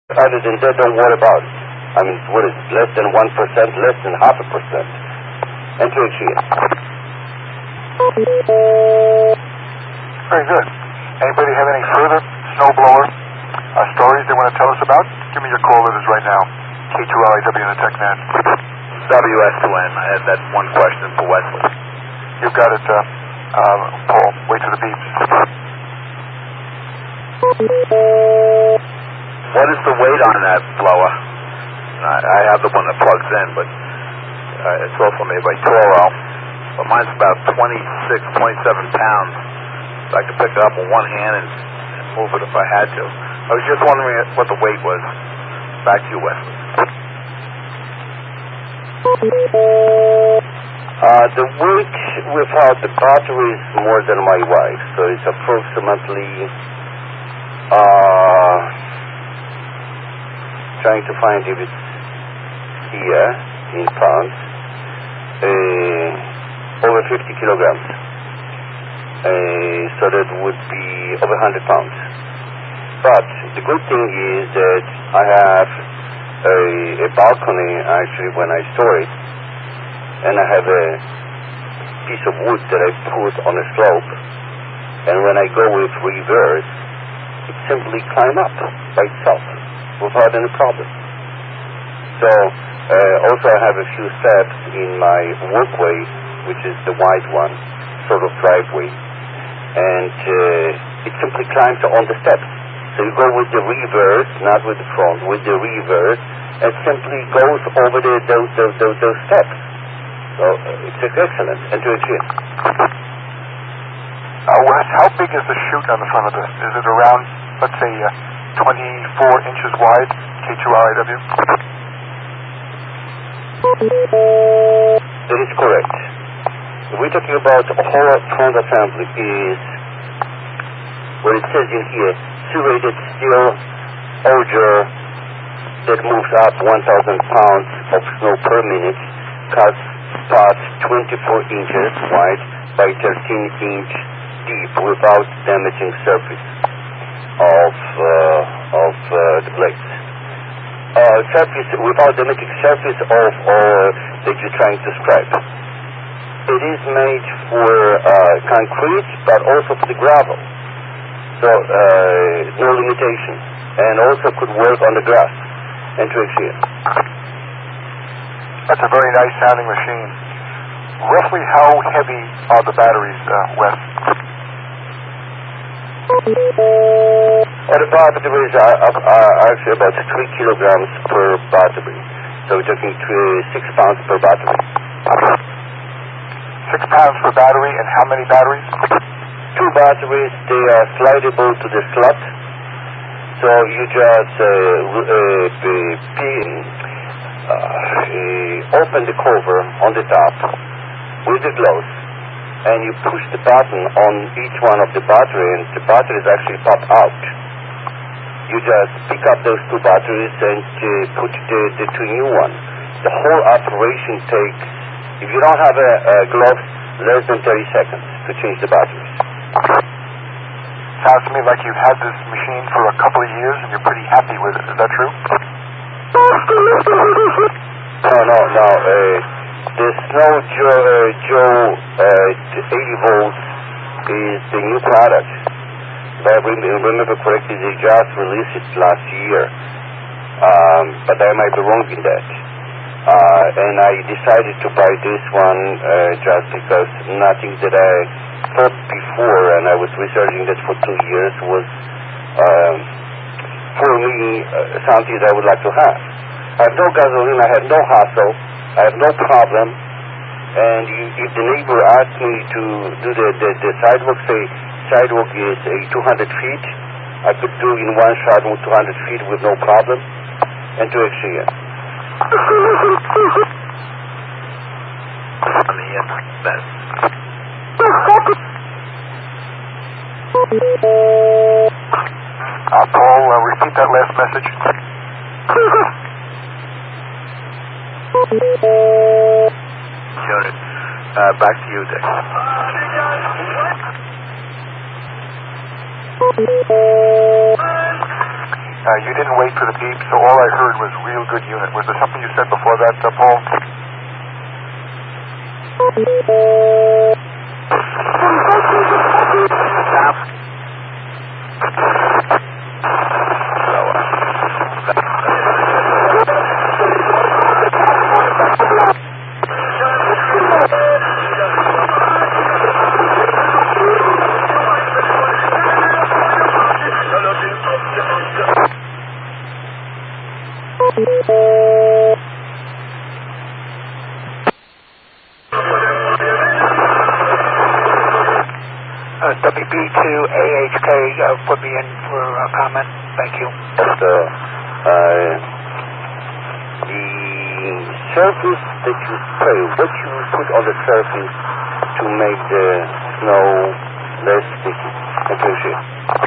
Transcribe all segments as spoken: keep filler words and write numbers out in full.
Other than that, don't worry about it. I mean, what is it? Less than one percent, less than half a percent. Enter it here. Very good. Anybody have any further snowblower uh, stories they want to tell us about? Give me your call letters right now. K two L I W in the TechNet. W S two N. I had that one question for Wesley. You've got it, uh, uh, Paul. Wait for the beeps. What is the weight on that blower? I, I have the one that plugs in, but uh, it's also made by Toro. But mine's about twenty-six, twenty-seven pounds. So I could pick it up with one hand and, and move it if I had to. I was just wondering what the weight was. Back to you, Wesley. Uh, the weight without the battery is more than my wife, so it's approximately, uh, trying to find if it's here in pounds, uh, over fifty kilograms. Uh, so that would be over one hundred pounds. But the good thing is that I have a, a balcony actually when I store it, and I have a piece of wood that I put on a slope, and when I go with reverse, it simply climb up by itself without any problem. So uh, also I have a few steps in my walkway, which is the wide one, sort of driveway, and uh, it simply climbs on the steps. So you go with the reverse, not with the front, with the reverse, and simply goes over the, those, those, those, those steps. So uh, it's excellent. Enter it here. Uh, Wes, how big is the chute on the front of this? Is it around, let's say, uh, twenty-four inches wide, K two L I W? That is correct. We're talking about a whole front assembly is, what it says in here, serrated steel auger that moves up one thousand pounds of snow per minute, cuts parts twenty-four inches wide by thirteen inch deep without damaging surface of uh, of uh, the blades. Uh, surface without damaging surface of or that you're trying to scrape. It is made for uh, concrete, but also for the gravel. So uh, no limitation, and also could work on the grass. Enter it here. That's a very nice sounding machine. Roughly how heavy are the batteries, uh, Wes? Well, the batteries are, are, are actually about three kilograms per battery. So we're talking three, six pounds per battery. Six pounds per battery, and how many batteries? Two batteries, they are slidable to the slot. So you just uh, uh, pin, uh, uh, open the cover on the top with the gloves, and you push the button on each one of the battery, and the batteries actually pop out. You just pick up those two batteries and uh, put the, the two new ones. The whole operation takes, if you don't have a, a gloves, less than thirty seconds to change the batteries. Sounds to me like you've had this machine for a couple of years and you're pretty happy with it. Is that true? No, no, no. Uh, the Snow Joe, uh, Joe uh, eighty volts is the new product. If I remember correctly, they just released it last year. Um, but I might be wrong in that. Uh, and I decided to buy this one uh, just because nothing that I thought before, and I was researching that for two years, was um, for me uh, something that I would like to have. I have no gasoline, I have no hassle, I have no problem, and you, if the neighbor asked me to do the, the, the sidewalk, say sidewalk is a two hundred feet, I could do in one shot with two hundred feet with no problem, and to extra. On the internet. Uh, Paul, uh, repeat that last message. Unit. Uh, back to you, Dick. Uh, you didn't wait for the beep, so all I heard was real good unit. Was there something you said before that, uh, Paul? Uh, W B two A H K uh, put me in for a comment. Thank you. Just, uh, uh, the surface that you spray, what you put on the surface to make the snow less sticky? Appreciate.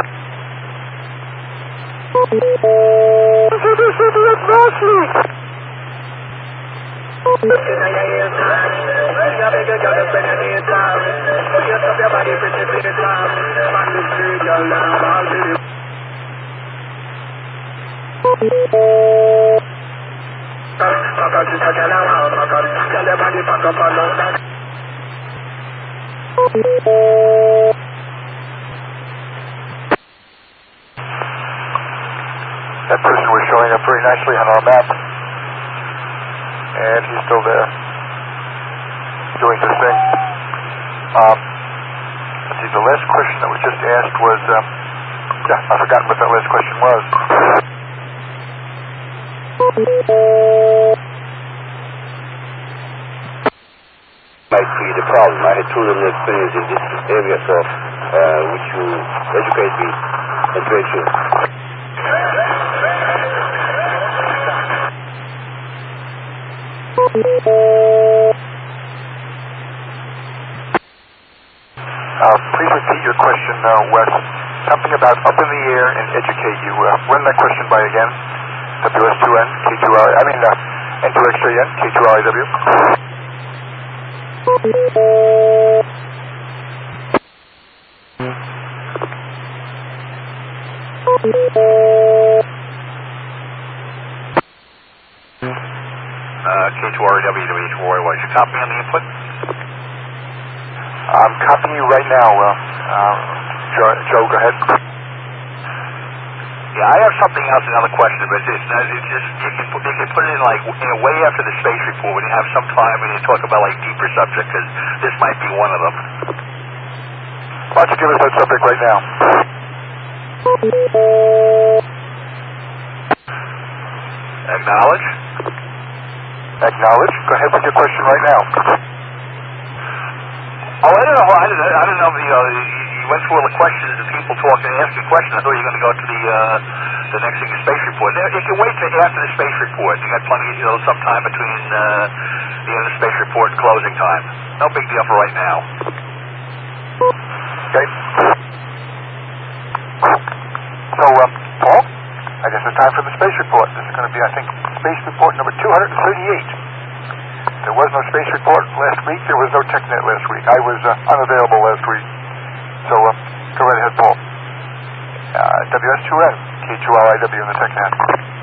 That person was showing up very nicely on our map. And he's still there, doing his thing. Um, let's see, the last question that was just asked was, um, yeah, I forgot what that last question was. Might create a problem. I had two little experience in this area, so uh, would you educate me? Appreciate. Uh, please repeat your question, uh, Wes. Something about up in the air and educate you. Uh, run that question by again. W S two N, K two R I, I mean, uh, N two X J N, K two R I W. Uh, K two R W, W H four Y Y. You copy on the input? I'm copying you right now. Uh, uh, Joe, Joe, go ahead. Yeah, I have something else, another question, but it's, not, it's just, you can, put, you can put it in like, you know, way after the space report when you have some time and you talk about like deeper subject, because this might be one of them. Why don't you give us that subject right now? Acknowledge? Acknowledge. Go ahead with your question right now. Oh, I don't know. I don't, I don't know if you, know, you, you went through all the questions and people talking and asking questions. I thought you were going to go to the uh, the next thing, the space report. Now, you can wait till after the space report. You got plenty, you know, some time between uh, the end of the space report and closing time. No big deal for right now. Okay. So, um, Paul, I guess it's time for the space report. This is going to be, I think, space report number two hundred thirty-eight. There was no space report last week. There was no TechNet last week. I was uh, unavailable last week. So, uh, go right ahead, Paul. Uh, W S two N, K two R I W in the TechNet.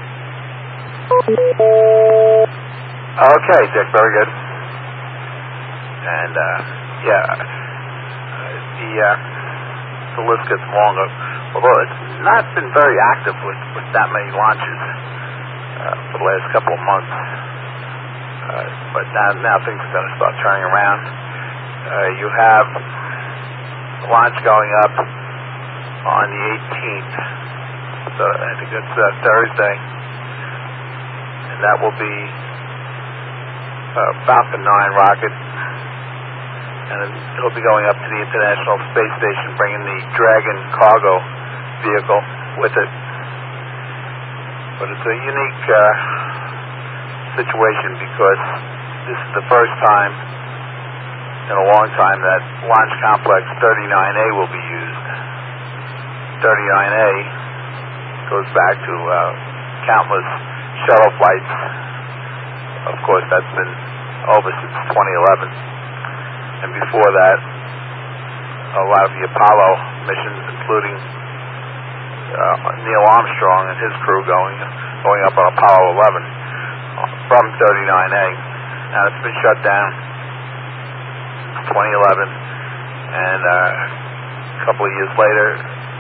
Okay, Dick, very good. And, uh, yeah, the, uh, the list gets longer. Although it's not been very active with, with that many launches uh, for the last couple of months. Uh, but now, now things are going to start turning around. Uh, you have the launch going up on the eighteenth. So I think that's uh, Thursday. And that will be uh, Falcon nine rocket. And it'll be going up to the International Space Station, bringing the Dragon cargo vehicle with it. But it's a unique uh, situation because this is the first time in a long time that Launch Complex thirty-nine A will be used. thirty-nine A goes back to uh, countless shuttle flights. Of course, that's been over since twenty eleven. And before that, a lot of the Apollo missions, including uh, Neil Armstrong and his crew going going up on Apollo eleven from thirty-nine A. Now it's been shut down since twenty eleven, and uh, a couple of years later,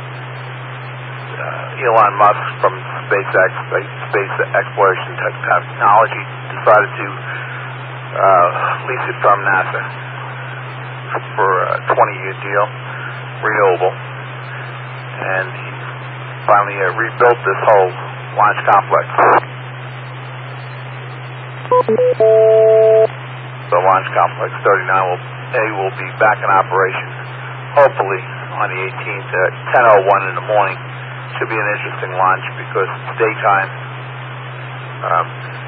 uh, Elon Musk from SpaceX, Space Exploration Technology, decided to uh, lease it from NASA for a twenty-year deal, renewable, and he finally uh, rebuilt this whole launch complex. The launch complex thirty-nine will, A will be back in operation, hopefully on the eighteenth at ten oh one in the morning. Should be an interesting launch because it's daytime. Um,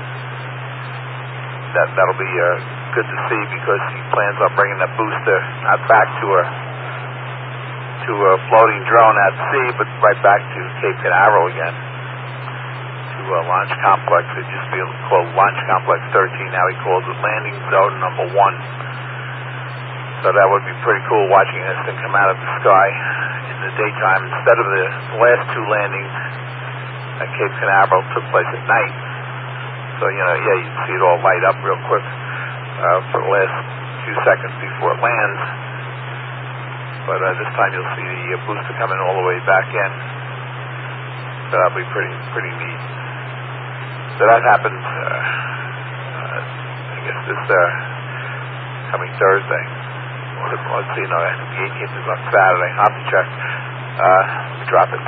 that that'll be uh, good to see because he plans on bringing the booster not back to a to a floating drone at sea, but right back to Cape Canaveral again to a launch complex. It used to be called Launch Complex thirteen. Now he calls it Landing Zone Number One. So that would be pretty cool watching this thing come out of the sky in the daytime instead of the last two landings at Cape Canaveral took place at night. So, you know, yeah, you can see it all light up real quick uh, for the last few seconds before it lands. But uh, this time you'll see the uh, booster coming all the way back in. So that'll be pretty pretty neat. So that happens, uh, uh, I guess, this uh, coming Thursday. Let's see, no, I think the eighteenth is on Saturday. I'll have to check. Uh, drop it.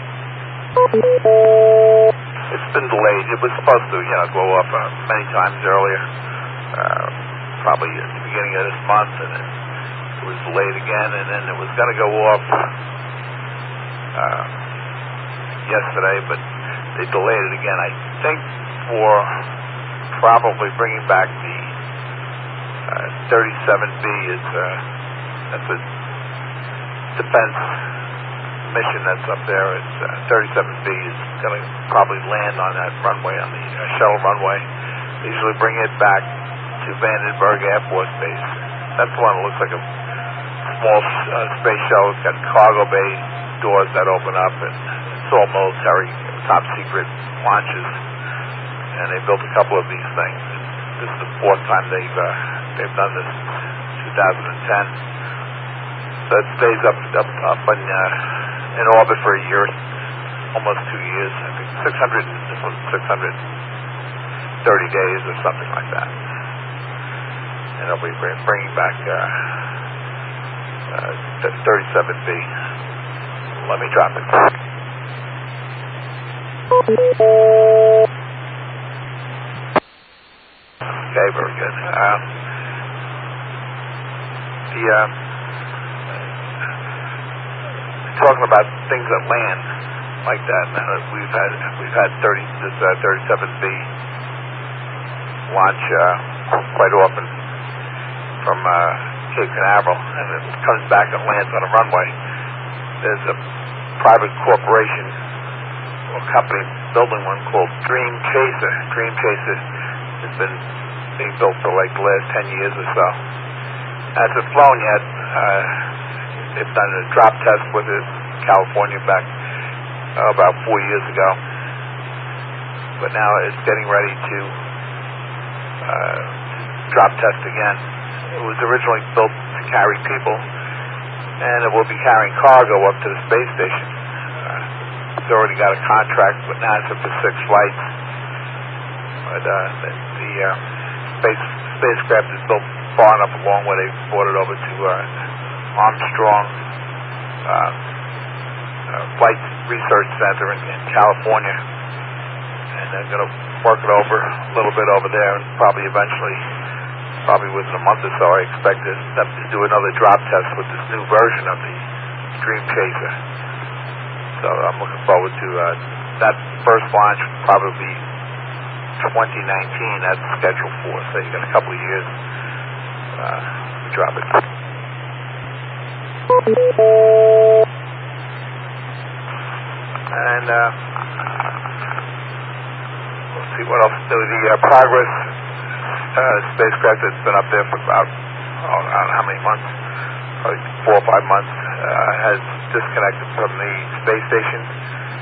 It's been delayed. It was supposed to, you know, go up uh, many times earlier, uh, probably at the beginning of this month, and then it was delayed again, and then it was going to go off uh, yesterday, but they delayed it again. I think for probably bringing back the uh, thirty-seven B is uh, that's a defense mission that's up there. It's uh, thirty-seven B is going to probably land on that runway, on the uh, shuttle runway. They usually bring it back to Vandenberg Air Force Base. That's the one that looks like a small uh, space shuttle. It's got cargo bay doors that open up, and it's all military, top secret launches. And they built a couple of these things. This is the fourth time they've uh, they've done this since two thousand ten. So it stays up up up in uh, in orbit for a year, almost two years. I think six hundred. This one's six hundred thirty days or something like that. And they'll be bringing back uh, uh, thirty-seven B. Let me drop it. Okay, very good. Uh, the uh, talking about things that land like that. Now we've had we've had thirty this uh, thirty-seven B launch uh, quite often from uh, Cape Canaveral, and it comes back and lands on a runway. There's a private corporation or company building one called Dream Chaser. Dream Chaser has been being built for like the last ten years or so. Hasn't flown yet. Uh, they've done a drop test with it in California back uh, about four years ago. But now it's getting ready to uh, drop test again. It was originally built to carry people, and it will be carrying cargo up to the space station. Uh, it's already got a contract with NASA for six flights. But uh, the, the uh, space spacecraft is built far enough along where they brought it over to uh, Armstrong uh, uh, Flight Research Center in, in California, and they're going to work it over a little bit over there, and probably eventually, probably within a month or so, I expect them to do another drop test with this new version of the Dream Chaser. So I'm looking forward to uh, that first launch. Probably be twenty nineteen. That's scheduled for. So you got a couple of years uh, to drop it. And uh, let's see what else. The, the uh, Progress uh, spacecraft that's been up there for about oh, I don't know how many months, probably four or five months, uh, has disconnected from the space station.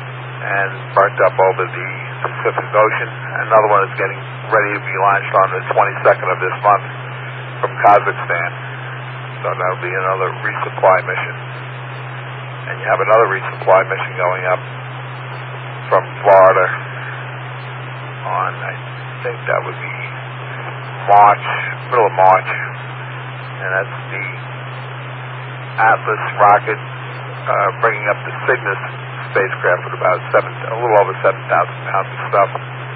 and burnt up over the Pacific Ocean. Another one is getting ready to be launched on the twenty-second of this month from Kazakhstan. So that'll be another resupply mission. And you have another resupply mission going up from Florida on, I think that would be March, middle of March. And that's the Atlas rocket uh, bringing up the Cygnus spacecraft with about seven, a little over seven thousand pounds of stuff.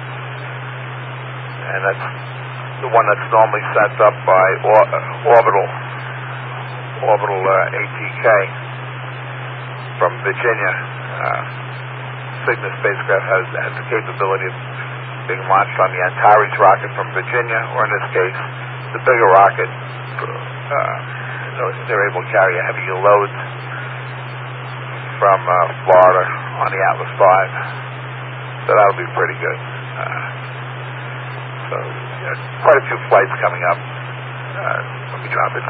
And that's the one that's normally sent up by or, uh, orbital, orbital uh, A T K from Virginia. Uh, Cygnus spacecraft has, has the capability of being launched on the Antares rocket from Virginia, or in this case, the bigger rocket. Uh, they're able to carry heavier loads from uh, Florida on the Atlas five. So that'll be pretty good. Uh, so yeah, quite a few flights coming up. Uh, let me drop it.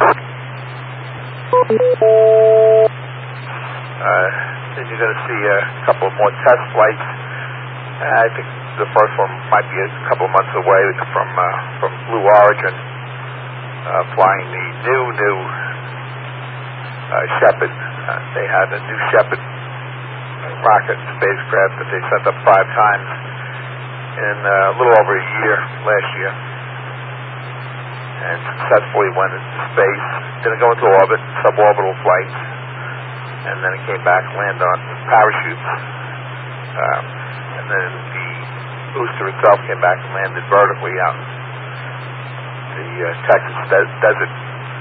Uh, then you're going to see a couple of more test flights. Uh, I think the first one might be a couple of months away from uh, from Blue Origin, uh, flying the new, new uh, Shepard. Uh, they had a new Shepard rocket spacecraft that they sent up five times in uh, a little over a year last year, and successfully went into space. Didn't go into orbit, suborbital flights, and then it came back and landed on parachutes. Um, and then the booster itself came back and landed vertically out in the uh, Texas de- desert.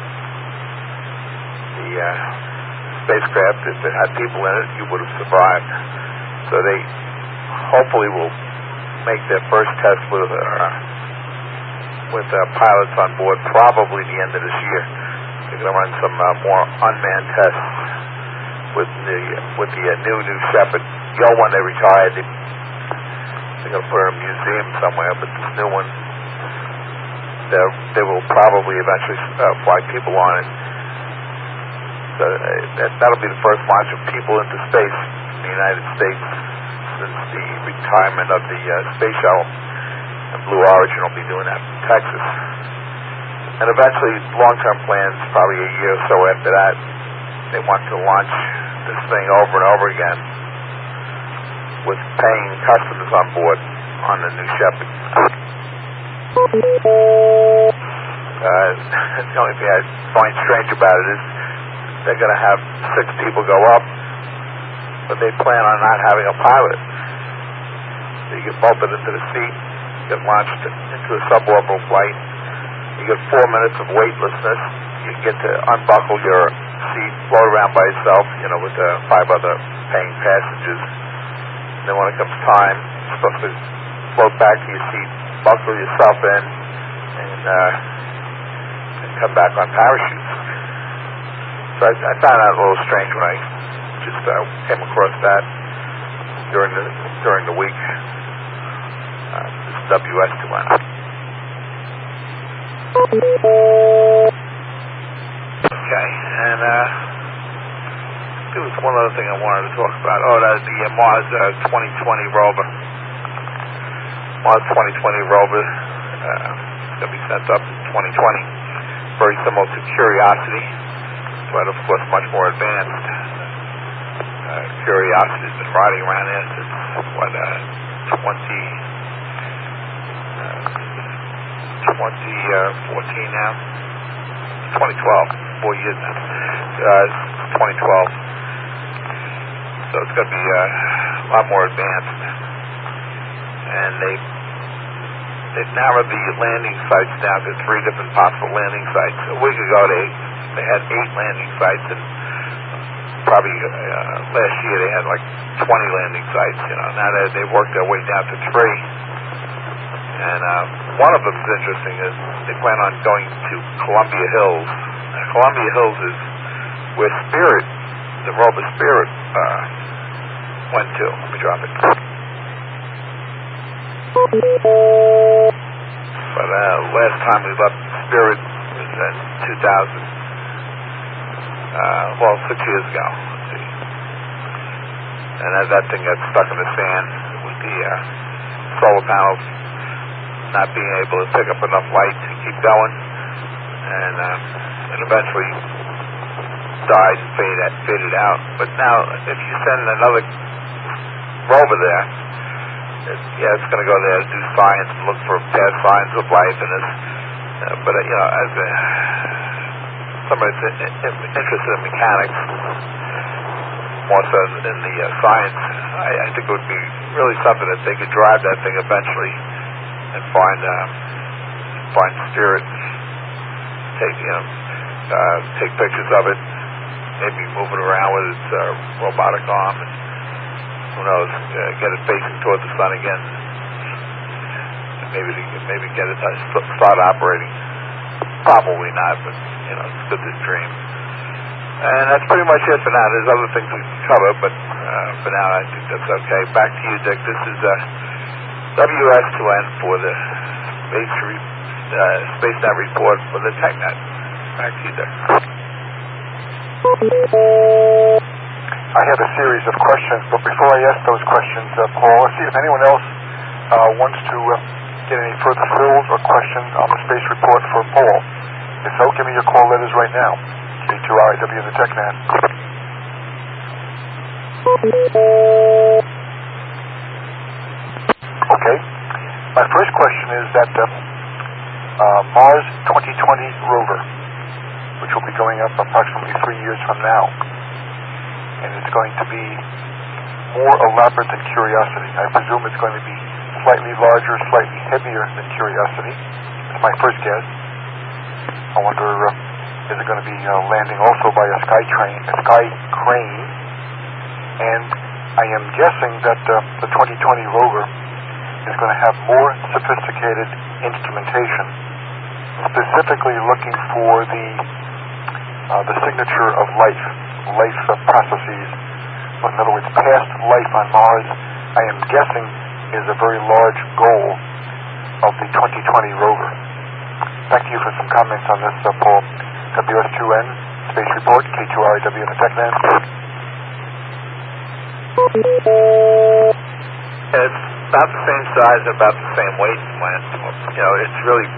The uh, spacecraft, if it had people in it, you would have survived. So they hopefully will make their first test with uh, with uh, pilots on board probably the end of this year. They're going to run some uh, more unmanned tests with the with the uh, new new Shepard. The old one they retired. They, they're going to put it in a museum somewhere, but this new one, they will probably eventually uh, fly people on it. So uh, that, that'll be the first launch of people into space in the United States since the retirement of the uh, space shuttle. And Blue Origin will be doing that in Texas. And eventually, long-term plans, probably a year or so after that, they want to launch this thing over and over again with paying customers on board on the new Shepard. Uh, the only thing I find strange about it is they're going to have six people go up, but they plan on not having a pilot. So you get bolted into the seat, you get launched into a suborbital flight, you get four minutes of weightlessness, you get to unbuckle your seat, float around by yourself, you know, with uh, five other paying passengers. And then when it comes time, you're supposed to float back to your seat, buckle yourself in, and, uh, and come back on parachutes. So I, I found that a little strange when I just uh, came across that during the during the week. Uh, this is W S two N. Okay, and uh, there was one other thing I wanted to talk about. Oh, that's the uh, Mars uh, twenty twenty rover. Mars twenty twenty rover uh, is going to be sent up in twenty twenty. Very similar to Curiosity, but of course much more advanced. Uh, Curiosity's been riding around there since, what, uh, twenty, uh, twenty fourteen now? twenty twelve, four years now. Uh, twenty twelve. So it's going to be uh, a lot more advanced. And they, they've narrowed the landing sites down to three different possible landing sites. A week ago they, they had eight landing sites, and probably uh, last year they had like twenty landing sites. You know, now they they've worked their way down to three. And uh, one of them is interesting. Is they plan on going to Columbia Hills. Now, Columbia Hills is where Spirit, the rover Spirit, uh, went to. Let me drop it. But uh, last time we left Spirit was in two thousand. Uh, well, six years ago. Let's see. and as that thing got stuck in the sand with the uh, solar panels not being able to pick up enough light to keep going, and, uh, and eventually died and faded, faded out. But now, if you send another rover there, it, yeah, it's going to go there to do science and look for past signs of life in this. Uh, but, uh, you know, as a, somebody that's in, in, interested in mechanics, more so in the uh, science, I, I think it would be really something that they could drive that thing eventually and find uh, find spirit, take you know, uh, take pictures of it, maybe move it around with its uh, robotic arm, and who knows, uh, get it facing toward the sun again, and maybe maybe get it to start operating. Probably not, but you know, it's good to dream. And that's pretty much it for now. There's other things we can cover, but uh, for now I think that's okay. Back to you, Dick. This is uh, W S two N for the Space re- uh, SpaceNet report for the TechNet. Back to you, Dick. I have a series of questions, but before I ask those questions, uh, Paul, let's see if anyone else uh, wants to uh, get any further thrills or questions on the space report for Paul. If so, give me your call letters right now. K two R I W, the TechNet. Okay. My first question is that uh, uh, Mars twenty twenty rover, which will be going up approximately three years from now, and it's going to be more elaborate than Curiosity. I presume it's going to be slightly larger, slightly heavier than Curiosity. That's my first guess. I wonder, uh, is it going to be uh, landing also by a sky train, a sky crane? And I am guessing that uh, the twenty twenty rover is going to have more sophisticated instrumentation, specifically looking for the uh, the signature of life, life uh, processes. In other words, past life on Mars, I am guessing, is a very large goal of the twenty twenty rover. Back to you for some comments on this, uh, Paul. W S two N, Space Report, K two R I W in the TechNet. It's about the same size, about the same weight. You know, it's really,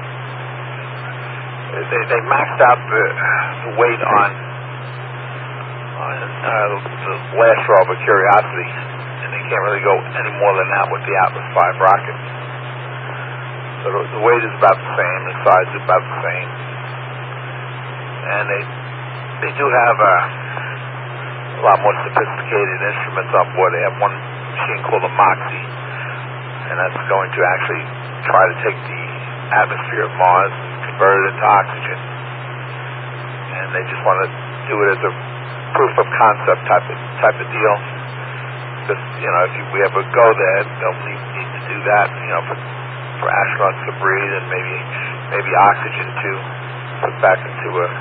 they, they maxed out the, the weight on, on uh, the last rover, Curiosity, and they can't really go any more than that with the Atlas five rocket. So the, the weight is about the same, the size is about the same. And they they do have a, a lot more sophisticated instruments on board. They have one machine called the MOXIE, and that's going to actually try to take the atmosphere of Mars and convert it into oxygen. And they just want to do it as a proof of concept type of type of deal. Because, you know, if you, we ever go there, they'll need, need to do that, you know, for, for astronauts to breathe, and maybe maybe oxygen to put back into a,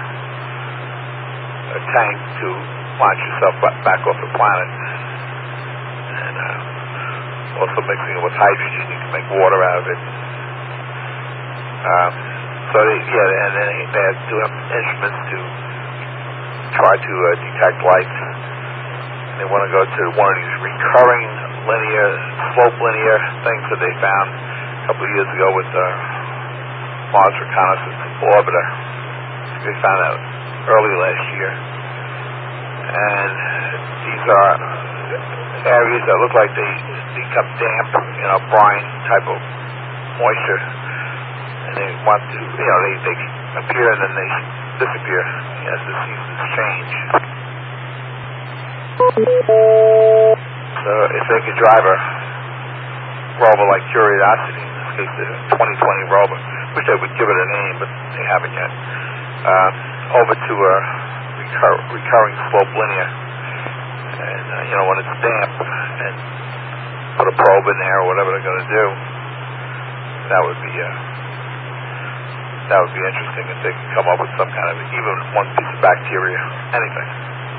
a tank to launch yourself back off the planet. And uh, also mixing it with hydrogen, you can make water out of it. Um, so, they, yeah, and then they, they do have instruments to try to uh, detect light. They want to go to one of these recurring linear, slope linear things that they found a couple of years ago with the Mars Reconnaissance Orbiter. They found that early last year. And these are areas that look like they become damp, you know, brine type of moisture. And they want to, you know, they, they appear and then they disappear as the seasons change. So if they could drive a rover like Curiosity, in this case the twenty twenty rover, wish they would give it a name, but they haven't yet, uh, over to a recur- recurring slope linear, and uh, you know, when it's damp, and put a probe in there or whatever they're going to do, that would be uh, that would be interesting if they could come up with some kind of, even one piece of bacteria, anything.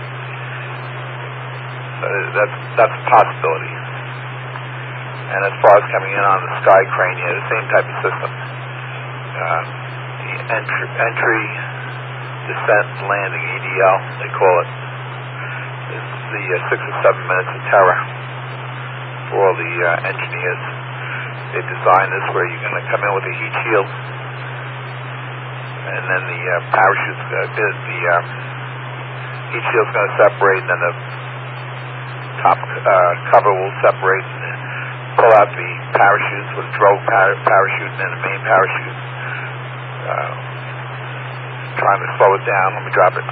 So that's that's a possibility. And as far as coming in on the sky crane, yeah, the same type of system. Uh, the entry, entry, descent, landing, E D L, they call it. It's the uh, six or seven minutes of terror for all the uh, engineers. They designed this where you're going to come in with a heat shield, and then the uh, parachutes, uh, the, the uh, heat shield's going to separate, and then the top uh, cover will separate, and pull out the parachutes with a drogue par parachute and then the main parachute. Uh, trying to slow it down. Let me drop it.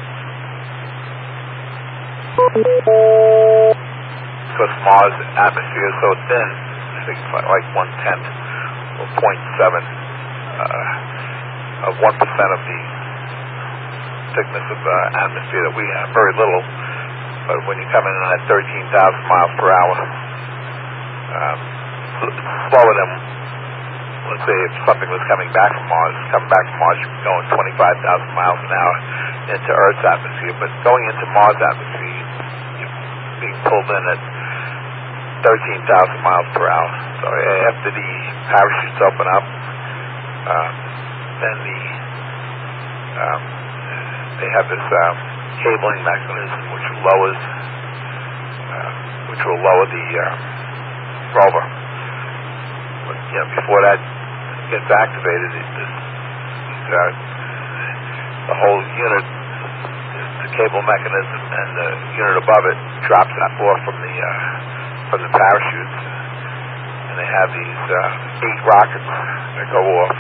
Because Mars atmosphere is so thin, I think it's like one tenth or zero point seven uh, of one percent of the thickness of the uh, atmosphere that we have. Very little, but when you come in at thirteen thousand miles per hour, um, it's slower than, let's say, if something was coming back from Mars. Coming back from Mars, you'd be going twenty-five thousand miles an hour into Earth's atmosphere, but going into Mars' atmosphere, you're being pulled in at thirteen thousand miles per hour. So after the parachutes open up, um, then the um, they have this um, cabling mechanism which lowers, uh, which will lower the uh, rover. But you know, before that gets activated, it, this, uh, the whole unit, the cable mechanism, and the unit above it drops off from the uh, from the parachutes, and they have these uh, eight rockets that go off,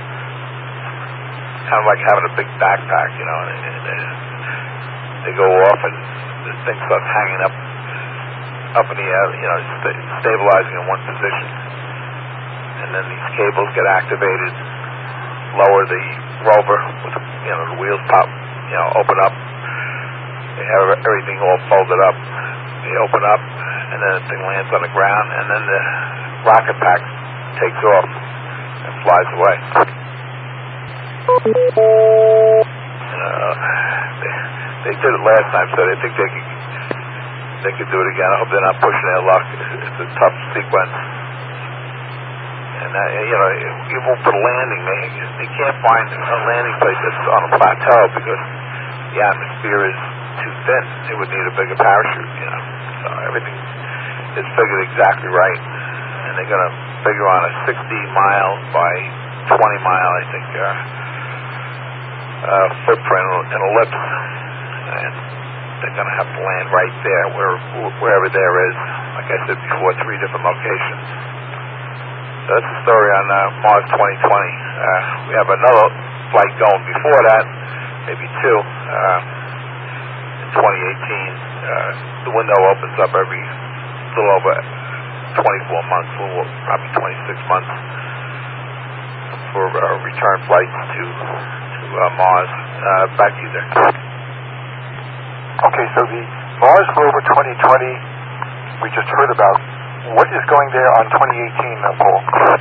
kind of like having a big backpack, you know. And, and they, they go off, and the thing starts hanging up, up in the air, you know, st stabilizing in one position. And then these cables get activated, lower the rover, with, you know, the wheels pop, you know, open up. They have everything all folded up. They open up, and then the thing lands on the ground, and then the rocket pack takes off and flies away. Uh, they, they did it last time, so they think they could, they could do it again. I hope they're not pushing their luck. It's, it's a tough sequence. And, uh, you know, even for landing, they, they can't find a landing place that's on a plateau because the atmosphere is too thin. They would need a bigger parachute, you know. So everything is figured exactly right. And they're going to figure on a sixty mile by twenty mile, I think, uh, uh, footprint, an ellipse. And they're going to have to land right there, where, wherever there is. Like I said before, three different locations. So that's the story on uh, Mars twenty twenty. Uh, we have another flight going before that, maybe two, uh, in twenty eighteen. Uh, the window opens up every little over twenty-four months, little, probably twenty-six months, for uh, return flights to to uh, Mars. Uh, back to you there. Okay, so the Mars rover twenty twenty we just heard about. What is going there on twenty eighteen, uh, Paul?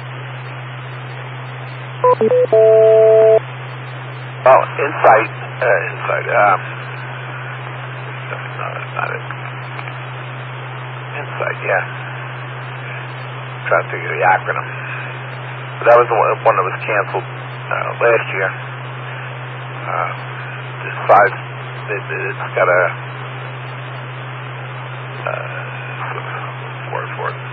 Well, Insight, uh, Insight, um, no, that's not it. Insight, yeah. I'm trying to think of the acronym. But that was the one that was canceled uh, last year. Uh, the size, it, it's got a, uh, word for it.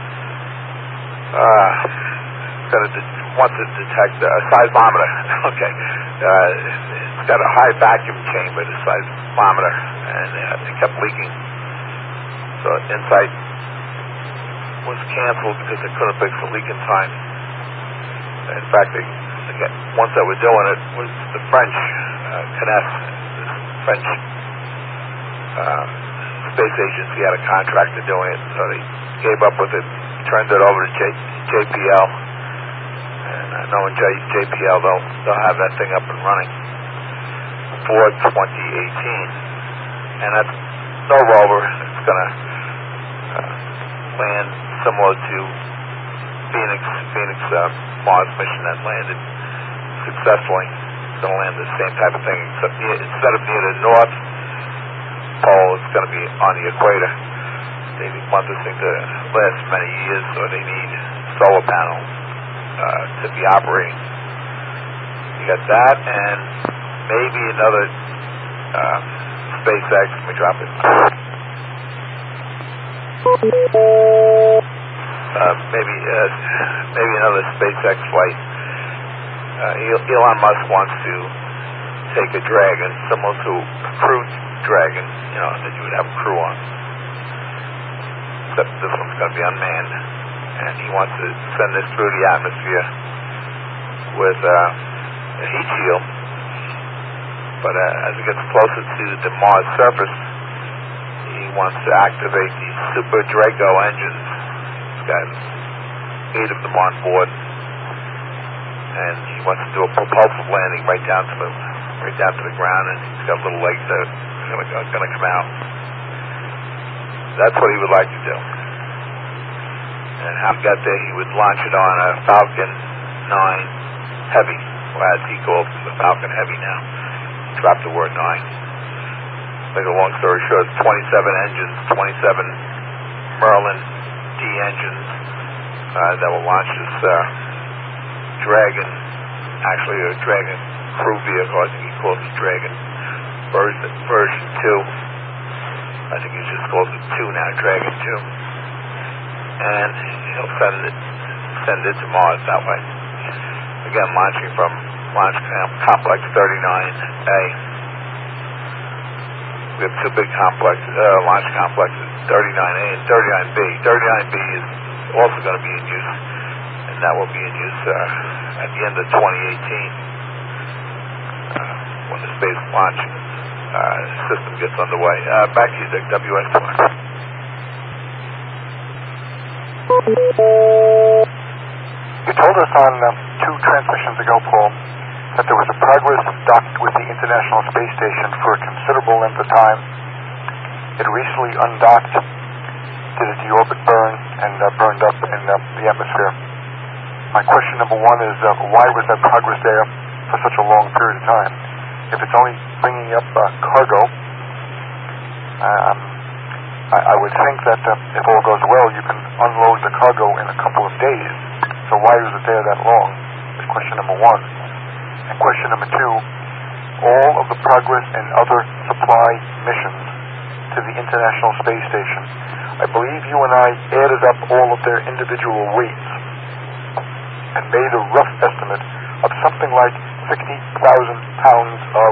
Uh, got a, wants to detect a uh, seismometer. Okay. Uh, it's got a high vacuum chamber, the seismometer, and uh, it kept leaking. So Insight was canceled because they couldn't fix the leak in time. In fact, they, they got, once they were doing it was the French, uh, C N E S, the French uh, space agency had a contract to doing it, so they gave up with it, turned it over to J, JPL, and uh, knowing J, JPL, they'll, they'll have that thing up and running for twenty eighteen. And that's no rover. It's going to uh, land similar to Phoenix, Phoenix uh, Mars mission that landed successfully. It's going to land the same type of thing, except near, instead of near the North Pole, it's going to be on the equator. They want this thing to last many years, so they need solar panels uh, to be operating. You got that, and maybe another uh, SpaceX. Let me drop it. Uh, maybe uh, maybe another SpaceX flight. Uh, Elon Musk wants to take a Dragon, similar to a crew Dragon, you know, that you would have a crew on. Except this one's going to be unmanned. And he wants to send this through the atmosphere with uh, a heat shield. But uh, as it gets closer to the Mars surface, he wants to activate the Super Draco engines. He's got eight of them on board. And he wants to do a propulsive landing right down to the right down to the ground, and he's got little legs that are going to come out. That's what he would like to do. And how he got there, he would launch it on a Falcon nine Heavy, or as he calls it, the Falcon Heavy now. Drop the word nine. Make a long story short, twenty-seven engines, twenty-seven Merlin D engines uh, that will launch this uh, Dragon, actually a Dragon crew vehicle. I think he calls it Dragon version, version two. I think he just calls it two now, Dragon two. And he'll send it, send it to Mars that way. Again, launching from Launch Complex thirty-nine A. We have two big complex, uh, launch complexes, thirty-nine A and thirty-nine B. thirty-nine B is also going to be in use, and that will be in use uh, at the end of twenty eighteen uh, when the space launch uh, system gets underway. Uh, back to you, Dick, W S twenty. You told us on um, two transmissions ago, Paul, that there was a Progress docked with the International Space Station for a considerable length of time. It recently undocked, did a deorbit burn, and uh, burned up in uh, the atmosphere. My question number one is, uh, why was that Progress there for such a long period of time? If it's only bringing up uh, cargo, um, I, I would think that uh, if all goes well, you can unload the cargo in a couple of days. So why was it there that long? Is question number one. And question number two, all of the Progress and other supply missions to the International Space Station, I believe you and I added up all of their individual weights and made a rough estimate of something like sixty thousand pounds of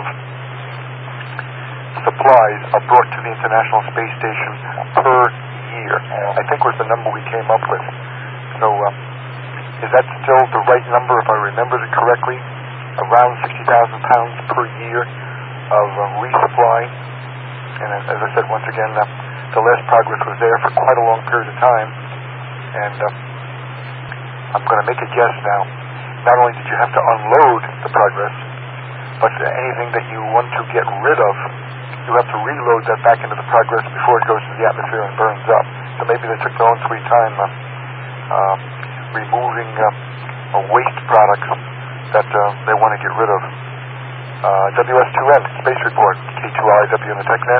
supplies are brought to the International Space Station per year. I think was the number we came up with. So um, is that still the right number, if I remember it correctly? Around sixty thousand pounds per year of uh, resupply. And as I said, once again, uh, the last Progress was there for quite a long period of time. And uh, I'm going to make a guess now. Not only did you have to unload the Progress, but anything that you want to get rid of, you have to reload that back into the Progress before it goes to the atmosphere and burns up. So maybe they took their own sweet time uh, uh, removing uh, waste products that uh, they want to get rid of. Uh, W S two N, Space Report, K two R I W in the TechNet.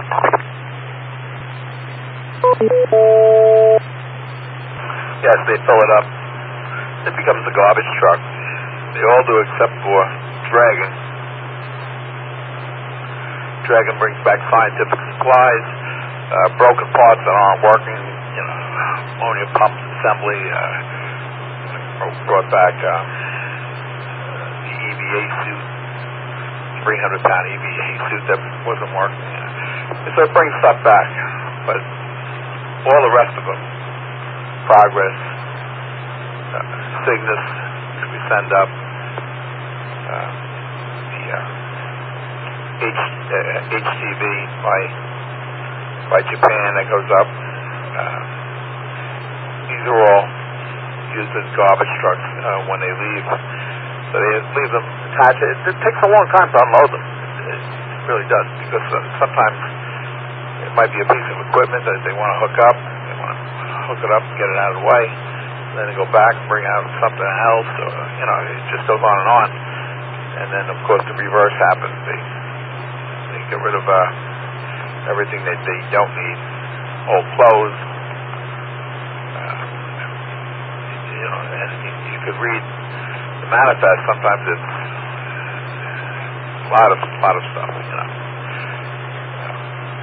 Yes, they fill it up. It becomes a garbage truck. They all do except for Dragon. Dragon brings back scientific supplies, uh, broken parts that aren't working, you know, ammonia pumps assembly, uh, brought back uh, the E V A suit, three hundred pound E V A suit that wasn't working. So it brings stuff back, but all the rest of them, Progress, uh, Cygnus, which we send up, uh, the uh, H, uh, H T V by by Japan that goes up. Uh, these are all used as garbage trucks uh, when they leave. So they leave them attached. It, it takes a long time to unload them. It, it really does, because uh, sometimes it might be a piece of equipment that they want to hook up. They want to hook it up and get it out of the way. Then they go back and bring out something else. Or, you know, it just goes on and on. And then, of course, the reverse happens. They they get rid of uh, everything that they don't need. Old clothes. Uh, you know, and you, you could read the manifest. Sometimes it's a lot of a lot of stuff. You know. Uh,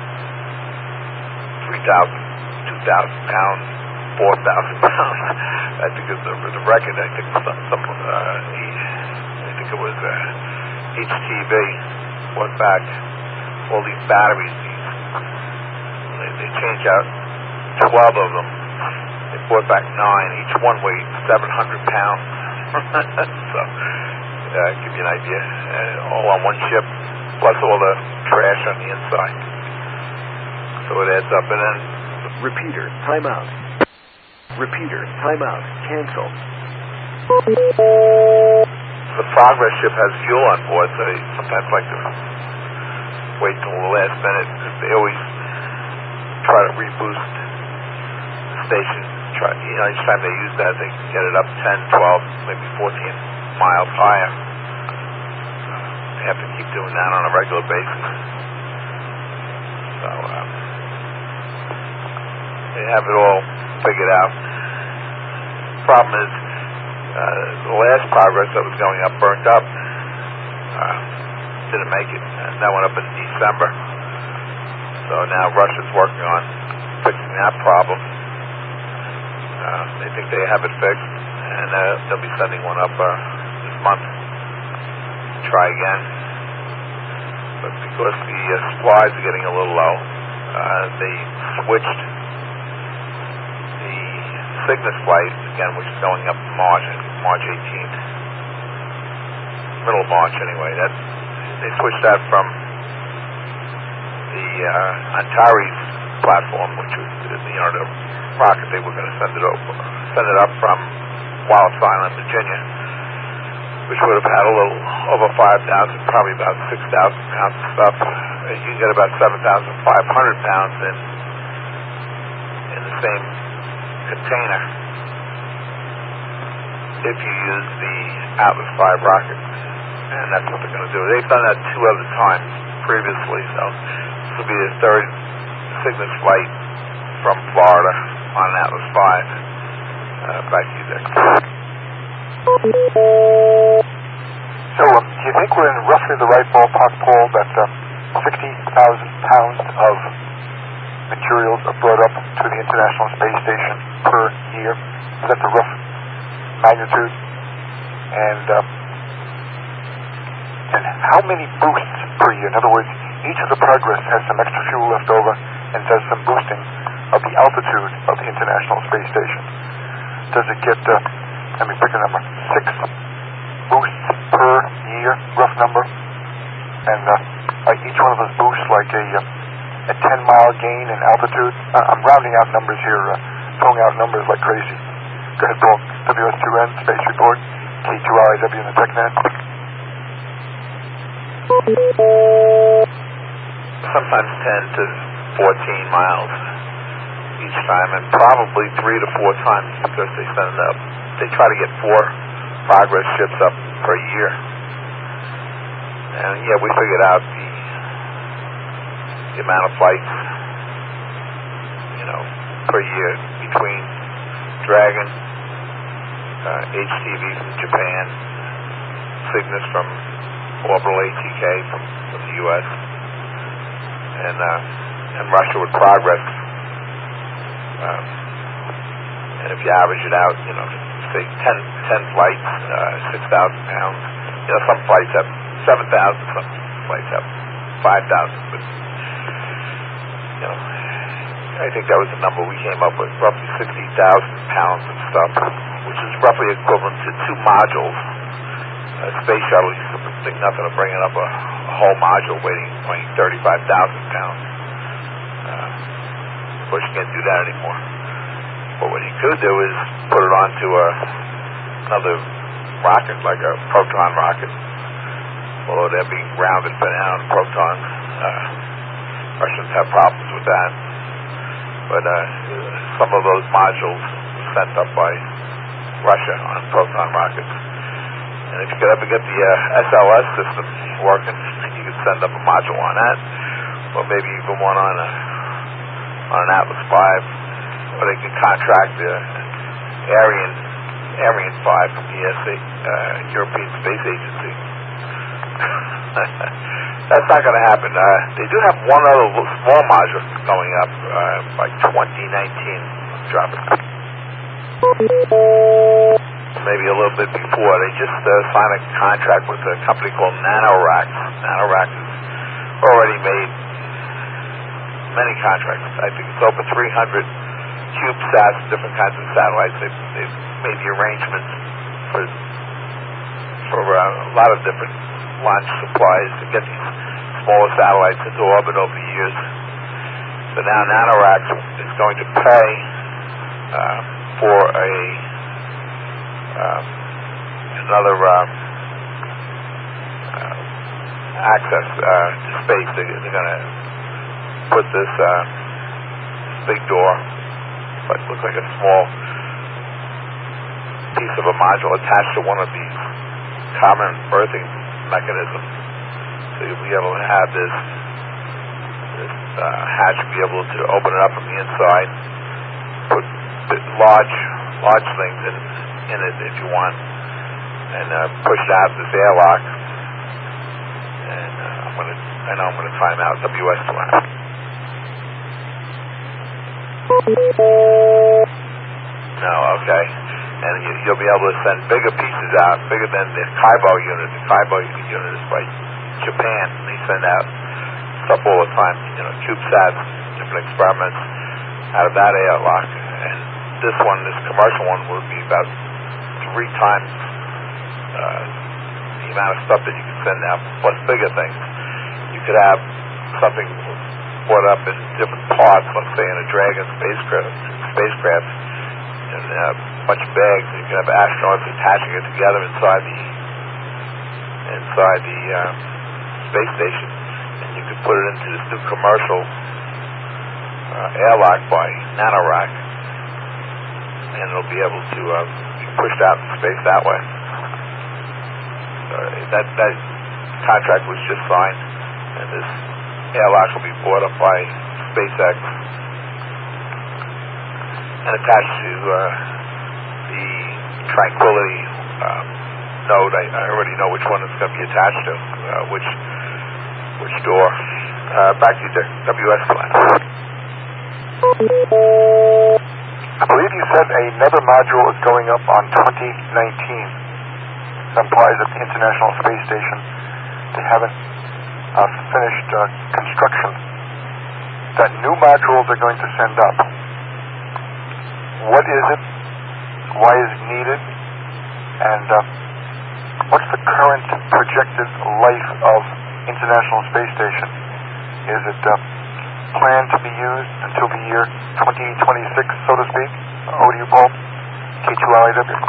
two thousand, two thousand pounds, four thousand pounds. I think it's the, the record. I think some, some uh, he, I think it was uh, H T V went back all these batteries. These, they, they changed out twelve of them. They brought back nine. Each one weighed seven hundred pounds. So, uh, give you an idea. Uh, all on one ship, plus all the trash on the inside. So it adds up. And then repeater, timeout. Repeater, timeout, cancel. The Progress ship has fuel on board, so they sometimes like to wait till the last minute. They always try to reboost the station. Try, you know, each time they use that, they get it up ten, twelve, maybe fourteen miles higher. Uh, they have to keep doing that on a regular basis. So um, they have it all figured out. Problem is, uh, the last Progress that was going up burned up. Uh, didn't make it. And that went up in December. So now Russia's working on fixing that problem. Uh, they think they have it fixed, and uh, they'll be sending one up uh, this month. Try again. But because the uh, supplies are getting a little low, uh, they switched the Cygnus flight again, which is going up in March, March eighteenth, middle of March anyway. That they switched that from the uh, Antares platform, which was you know the rocket they were going to send it over, send it up from Wallops Island, Virginia, which would have had a little over five thousand, probably about six thousand pounds of stuff. You can get about seven thousand five hundred pounds in in the same container if you use the Atlas five rocket, and that's what they're going to do. They've done that two other times previously, so this will be their third Cygnus flight from Florida on Atlas five. Uh, back to you, Dick. So, um, do you think we're in roughly the right ballpark, Paul, that uh, sixty thousand pounds of materials are brought up to the International Space Station per year? Is that the rough magnitude? And, uh, and how many boosts per year? In other words, each of the Progress has some extra fuel left over and does some boosting of the altitude of the International Space Station. Does it get, uh, let me pick a number, six boosts per year, rough number? And uh, are each one of those boosts like a, uh, a ten mile gain in altitude? Uh, I'm rounding out numbers here, uh, throwing out numbers like crazy. Go ahead, Paul. W S two N, Space Report, K two R I W in the TechNet. Sometimes ten to fourteen miles each time, and probably three to four times because they send up. They try to get four Progress ships up per year. And yeah, we figured out the the amount of flights, you know, per year between Dragon, uh, H T V from Japan, Cygnus from Orbital A T K from, from the U S, and uh, and Russia with Progress. Um, and if you average it out, you know, say ten, ten flights, uh, six thousand pounds. You know, some flights have seven thousand, some flights have five thousand. But, you know, I think that was the number we came up with, roughly sixty thousand pounds of stuff, which is roughly equivalent to two modules. A space shuttle used to think nothing of bringing up a, a whole module weighing, weighing thirty-five thousand pounds. Uh, of course, you can't do that anymore. But what you could do is put it onto a, another rocket, like a proton rocket. Although they're being grounded for now, protons. Uh, Russians have problems with that. But uh, some of those modules were sent up by Russia on proton rockets. And if you could ever get the uh, S L S system working, you could send up a module on that, or maybe even one on a on an Atlas five, or they can contract the Ariane Ariane five from the E S A, uh, European Space Agency, That's not going to happen. Uh, they do have one other little small module going up uh, by twenty nineteen. Drop it. Maybe a little bit before. They just uh, signed a contract with a company called NanoRack. NanoRack has already made many contracts. I think it's over three hundred CubeSats, different kinds of satellites. They've, they've made the arrangements for for uh, a lot of different launch supplies to get these smaller satellites into orbit over the years. So now NanoRack is going to pay uh, for a uh, another uh, uh, access uh, to space. They, they're going to put this uh, big door, but it looks like a small piece of a module attached to one of these common berthing mechanisms. So you'll be able to have this this uh, hatch, be able to open it up from the inside, put large large things in, in it if you want, and uh, push out this airlock. And uh, I'm gonna, I know I'm gonna time out W S plan. No, okay. And you, you'll be able to send bigger pieces out, bigger than the Kaibo unit. The Kaibo unit is by Japan. They send out stuff all the time, you know, CubeSats, different experiments out of that airlock. And this one, this commercial one, will be about three times uh, the amount of stuff that you can send out, plus bigger things. You could have something brought up in different parts, let's say in a Dragon spacecraft, spacecraft and a bunch of bags. You could have astronauts attaching it together inside the inside the uh, space station, and you could put it into this new commercial uh, airlock by NanoRack, and it'll be able to uh, be pushed out in space that way. So that that contract was just signed, and this airlock will be bought up by SpaceX and attached to uh, the Tranquility uh, node. I, I already know which one it's going to be attached to, uh, which which door. Uh, back to you, Dick. W S plan. I believe you said another module is going up on twenty nineteen. That implies that the International Space Station, they haven't uh, finished uh, construction. That new module they're going to send up, what is it? Why is it needed? And uh, what's the current projected life of International Space Station? Is it uh, planned to be used until the year twenty twenty-six, so to speak? Over to you, Paul. K two L I W.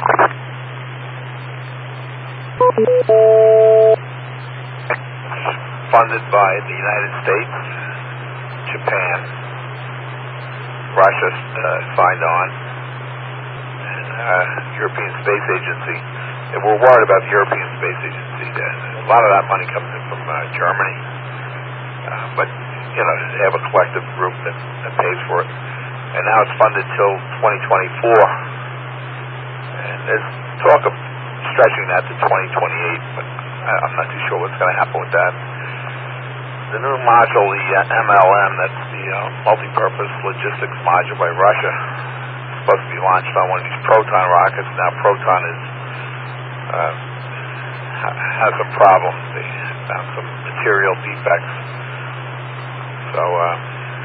Funded by the United States, Japan, Russia uh, signed on, and uh, European Space Agency. They were worried about the European Space Agency. A lot of that money comes in from uh, Germany, uh, but you know they have a collective group that, that pays for it. And now it's funded till twenty twenty-four, and there's talk of stretching that to twenty twenty-eight, but I'm not too sure what's going to happen with that. The new module, the uh, M L M, that's the uh, multi-purpose logistics module by Russia, is supposed to be launched on one of these Proton rockets. Now Proton is uh, ha- has some problems. They found some material defects. So uh,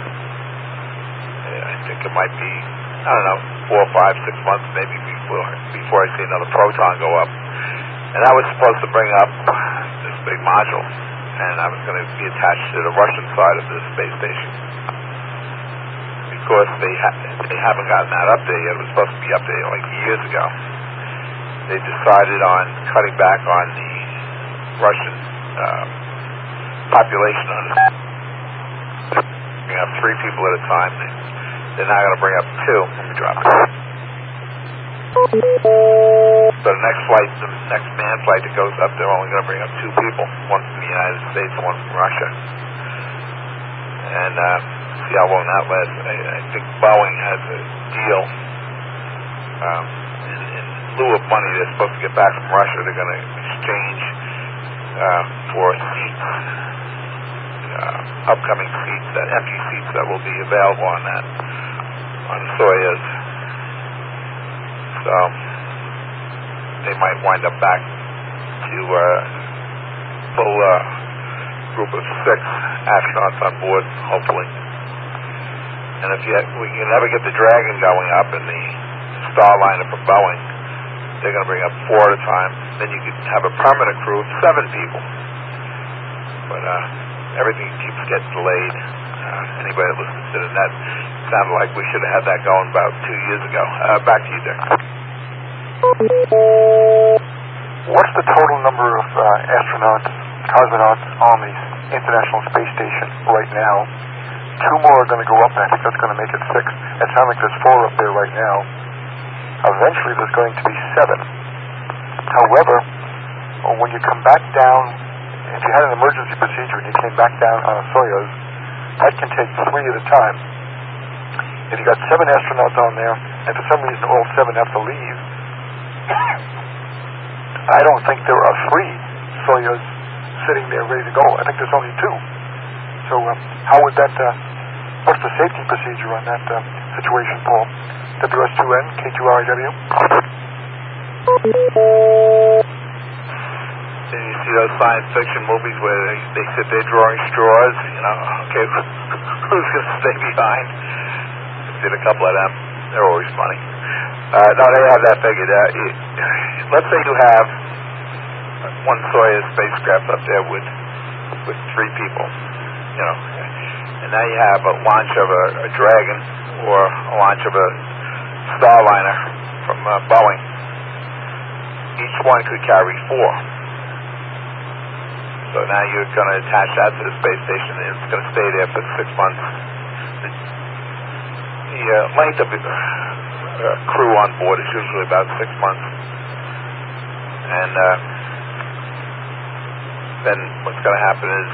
I think it might be, I don't know, four, five, six months maybe before before I see another Proton go up. And that was supposed to bring up this big module, and I was going to be attached to the Russian side of the space station. Because they ha- they haven't gotten that update yet. It was supposed to be updated like years ago. They decided on cutting back on the Russian uh, population on it. Bring up three people at a time. They, they're now going to bring up two. Let me drop it. So the next flight, the next manned flight that goes up, they're only going to bring up two people, one from the United States and one from Russia. And uh, see how long that lasts. I, I think Boeing has a deal. Um, in, in lieu of money they're supposed to get back from Russia, they're going to exchange uh, for seats, uh, upcoming seats, that empty seats that will be available on that, on Soyuz. So they might wind up back to uh, full uh, group of six astronauts on board, hopefully. And if you, we can never get the Dragon going up and the Starliner from Boeing, they're going to bring up four at a time. Then you could have a permanent crew of seven people. But uh, everything keeps getting delayed. Uh, anybody that listens to the net sounded like we should have had that going about two years ago. Uh, back to you, Dick. What's the total number of uh, astronauts, cosmonauts on the International Space Station right now? Two more are going to go up, and I think that's going to make it six. It sounds like there's four up there right now. Eventually, there's going to be seven. However, when you come back down, if you had an emergency procedure and you came back down on a Soyuz, that can take three at a time. If you got seven astronauts on there, and for some reason all seven have to leave, I don't think there are three Soyuz sitting there ready to go. I think there's only two. So uh, how would that, uh, what's the safety procedure on that uh, situation, Paul? W S two N, K two R I W? Then you see those science fiction movies where they, they sit there drawing straws, you know, okay, who's going to stay behind? Did a couple of them. They're always funny. Uh, no, they have that figured. Uh, it, let's say you have one Soyuz spacecraft up there with with three people, you know, and now you have a launch of a, a Dragon or a launch of a Starliner from uh, Boeing. Each one could carry four. So now you're going to attach that to the space station, and it's going to stay there for six months. The, the uh, length of the uh, crew on board is usually about six months. And uh, then what's going to happen is,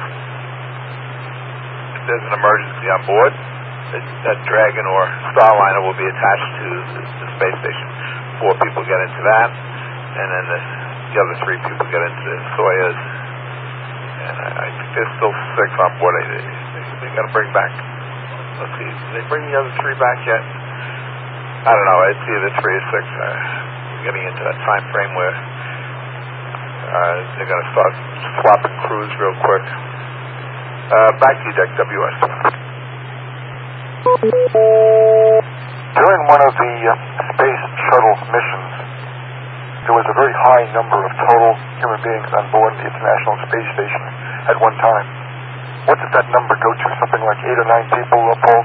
if there's an emergency on board, that, that Dragon or Starliner will be attached to the, the space station. Four people get into that, and then the, the other three people get into the Soyuz. And I, I think there's still six on board. They, they, they got to bring back, let's see, did they bring the other three back yet? I don't know, it's either three or six. Uh, we're getting into that time frame where uh, they're going to start swapping crews real quick. Uh, back to you, Dick, W S. During one of the uh, space shuttle missions, there was a very high number of total human beings on board the International Space Station at one time. What did that number go to? Something like eight or nine people, uh, Paul?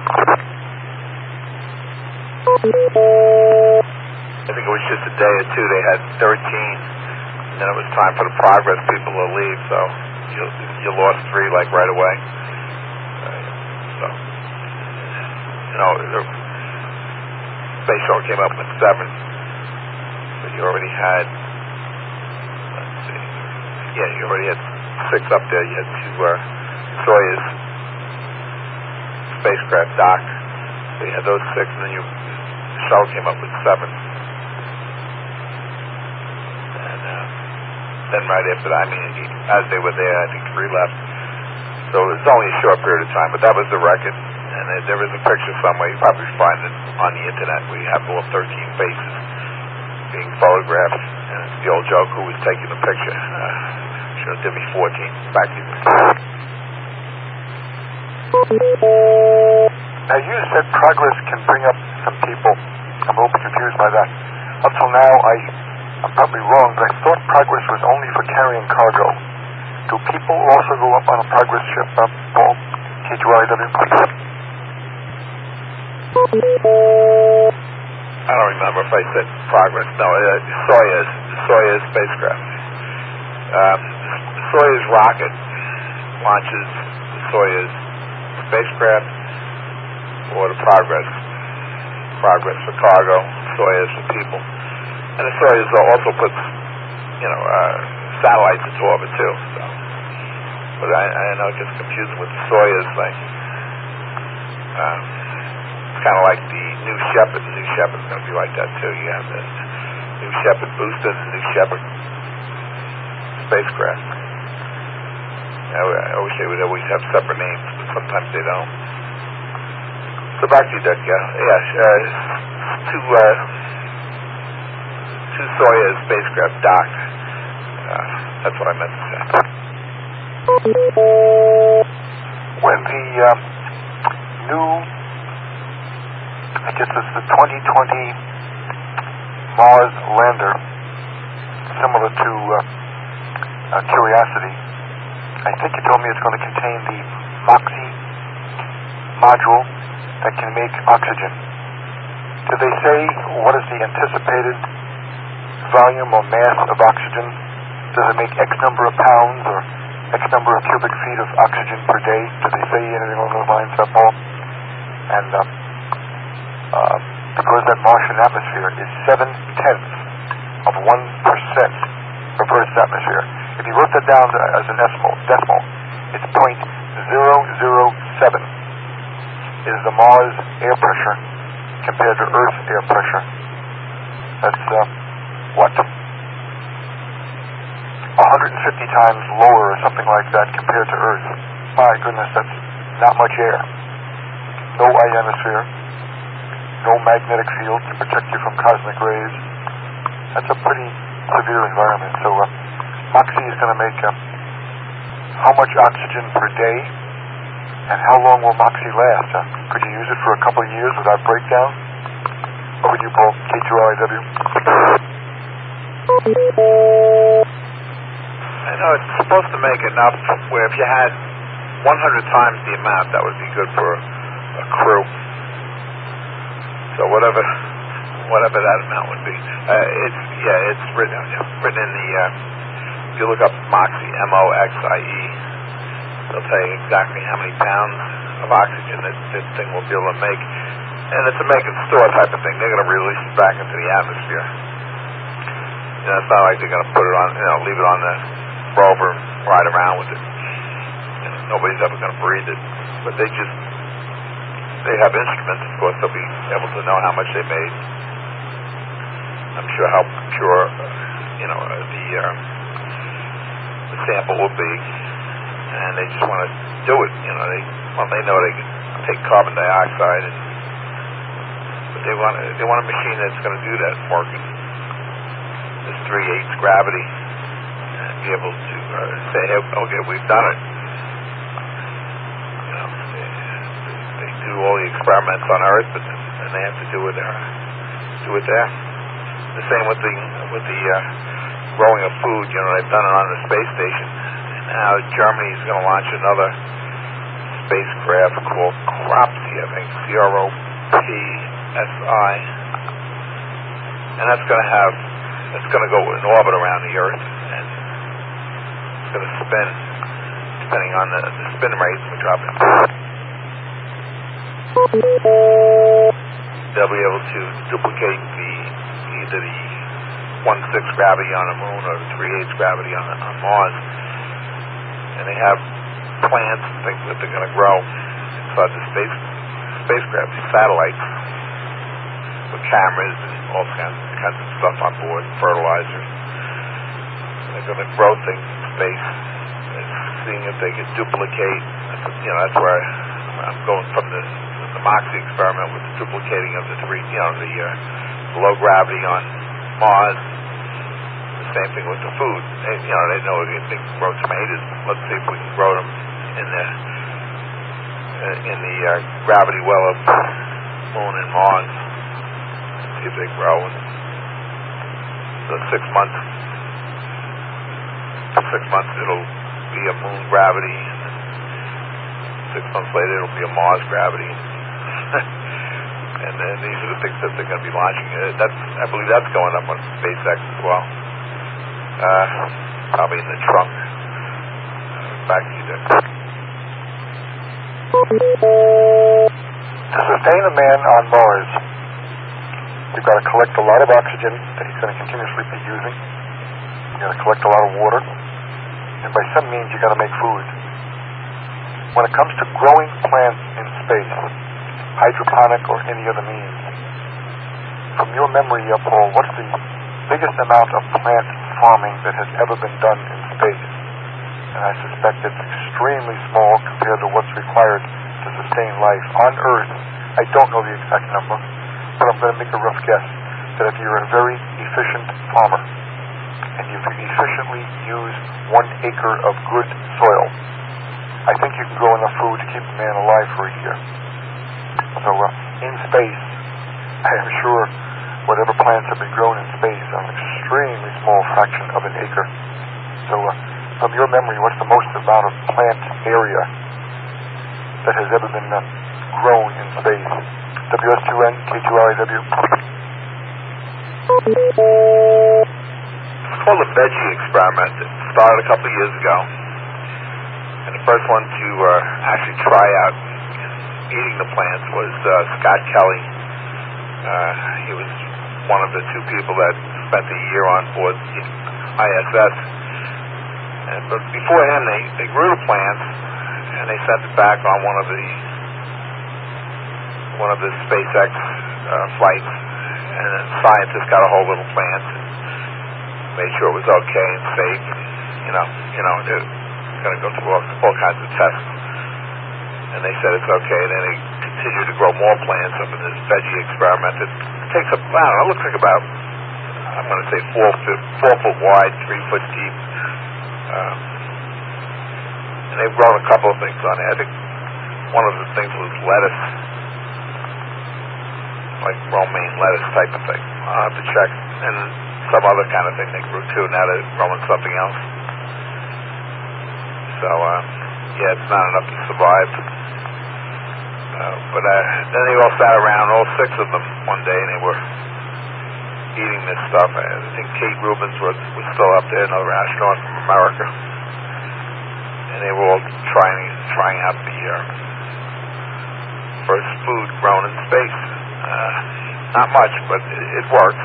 I think it was just a day or two. They had thirteen, and then it was time for the Progress people to leave, so you, you lost three, like, right away. Uh, so, you know, the space shuttle came up with seven. You already had, let's see, yeah, you already had six up there. You had two uh, Soyuz spacecraft docked. So you had those six, and then you, the shuttle came up with seven. And uh, then right after that, I mean, as they were there, I think three left. So it was only a short period of time, but that was the record. And uh, there is a picture somewhere, you probably find it on the internet, where you have all thirteen faces being photographed, and it's the old joke, who was taking the picture. Uh, should have given me fourteen. Back to you. Now, you said Progress can bring up some people. I'm a little bit confused by that. Up till now, I, I'm probably wrong, but I thought Progress was only for carrying cargo. Do people also go up on a Progress ship, uh, Paul? K two R I W? I don't remember if I said Progress. No, uh, Soyuz, Soyuz spacecraft. Um, the Soyuz rocket launches the Soyuz spacecraft or the Progress. Progress for cargo, Soyuz for people. And the Soyuz also puts, you know, uh, satellites into orbit too. So, but I, I know it gets confusing with the Soyuz thing. Um, kind of like the New Shepard. The New Shepard's going to be like that too. You have the New Shepard booster and the New Shepard spacecraft. I, I wish they would always have separate names, but sometimes they don't. So back to you, Dick. Yeah, yeah. Uh, two, uh, two Soyuz spacecraft docked. Uh, that's what I meant to say. When the uh, new, I guess it's the twenty twenty Mars lander, similar to uh, uh, Curiosity, I think you told me it's going to contain the MOXIE module that can make oxygen. Did they say what is the anticipated volume or mass of oxygen? Does it make X number of pounds or X number of cubic feet of oxygen per day? Did they say anything along those lines, uh, Paul? And uh, uh, because that Martian atmosphere is seven-tenths of one percent of Earth's atmosphere. If you wrote that down as an decimal, decimal it's point zero zero seven is the Mars air pressure compared to Earth air pressure. That's, uh, what? one hundred fifty times lower or something like that compared to Earth. My goodness, that's not much air. No ionosphere. No magnetic field to protect you from cosmic rays. That's a pretty severe environment. So uh, MOXIE is going to make uh, how much oxygen per day, and how long will MOXIE last? Uh, could you use it for a couple of years without breakdown? Over to you, Paul. K two L I W. I know it's supposed to make enough where if you had one hundred times the amount, that would be good for a crew. So whatever, whatever that amount would be, uh, it's yeah, it's written yeah, written in the. Uh, if you look up MOXIE, M O X I E, they'll tell you exactly how many pounds of oxygen that this thing will be able to make, and it's a make and store type of thing. They're going to release it back into the atmosphere. You know, it's not like they're going to put it on, you know, leave it on the rover and ride around with it. You know, nobody's ever going to breathe it, but they just. They have instruments, of course, they'll be able to know how much they made. I'm sure how pure, you know, the, uh, the sample will be. And they just want to do it, you know. They well, they know they can take carbon dioxide, and, but they want, they want a machine that's going to do that work. This three-eighths gravity, and be able to uh, say, hey, okay, we've done it. Do all the experiments on Earth, but then they have to do it there. Do it there. The same with the with the uh, growing of food. You know, they've done it on the space station. And now Germany is going to launch another spacecraft called CROPSI, I think, C R O P S I, and that's going to have it's going to go in orbit around the Earth, and it's going to spin depending on the, the spin rate, we drop it. They'll be able to duplicate the either the one-sixth gravity on the moon or the three-eighths gravity on, on Mars. And they have plants and things that they're going to grow inside the space spacecraft, satellites, with cameras and all kinds, kinds of stuff on board, fertilizer. They're going to grow things in space, and seeing if they can duplicate. You know, that's where I'm going from the the MOXIE experiment with the duplicating of the three, you know, the, uh, the low gravity on Mars. The same thing with the food. They, you know, they know if they can grow tomatoes. Let's see if we can grow them in the uh, in the uh, gravity well of Moon and Mars. See if they grow. And so six months. For six months it'll be a Moon gravity, and then six months later it'll be a Mars gravity. And then these are the things that they're going to be launching. Uh, that's, I believe that's going up on SpaceX as well. Uh, probably in the trunk. Uh, back to you, Dick. To sustain a man on Mars, you've got to collect a lot of oxygen that he's going to continuously be using. You've got to collect a lot of water. And by some means, you've got to make food. When it comes to growing plants in space, hydroponic or any other means, from your memory, uh, Paul, what's the biggest amount of plant farming that has ever been done in space? and I suspect it's extremely small compared to what's required to sustain life on Earth. I don't know the exact number, but I'm going to make a rough guess that if you're a very efficient farmer and you can efficiently use one acre of good soil, I think you can grow enough food to keep a man alive for a year. So uh, in space, I am sure whatever plants have been grown in space are an extremely small fraction of an acre. So uh, from your memory, what's the most amount of plant area that has ever been uh, grown in space? W S two N, K two R A W. It's called the veggie experiment. It started a couple of years ago. And the first one to uh, actually try out eating the plants was uh, Scott Kelly. Uh, he was one of the two people that spent a year on board the I S S. And, but before him, they, they grew the plants and they sent it back on one of the one of the SpaceX uh, flights. And then scientists got a hold of the plants and made sure it was okay and safe. And, you know, you know, they're going to go through all, all kinds of tests. And they said it's okay. And then they continued to grow more plants up in this veggie experiment. It takes up, I don't know, it looks like about, I'm going to say four foot, four foot wide, three foot deep. Um, and they've grown a couple of things on it. I think one of the things was lettuce, like romaine lettuce type of thing. I'll have to check. And some other kind of thing they grew too. Now they're growing something else. So, uh, yeah, it's not enough to survive. Uh, but uh, then they all sat around, all six of them, one day, and they were eating this stuff. I think Kate Rubins was, was still up there, another astronaut from America. And they were all trying trying out the uh, first food grown in space. Uh, not much, but it, it works.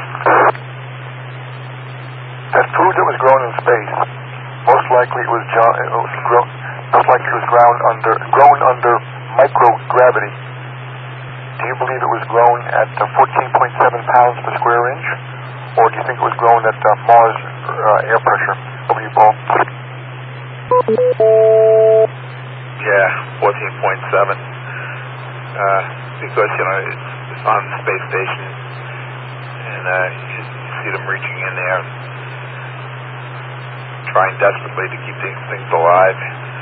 That food that was grown in space, most likely it was, jo- it was grown, most likely it was grown under grown under microgravity. Do you believe it was grown at uh, fourteen point seven pounds per square inch, or do you think it was grown at uh, Mars uh, air pressure? Over you, Paul. Yeah, fourteen point seven. Uh, because you know it's, it's on the space station, and uh, you, you see them reaching in there, trying desperately to keep these things alive.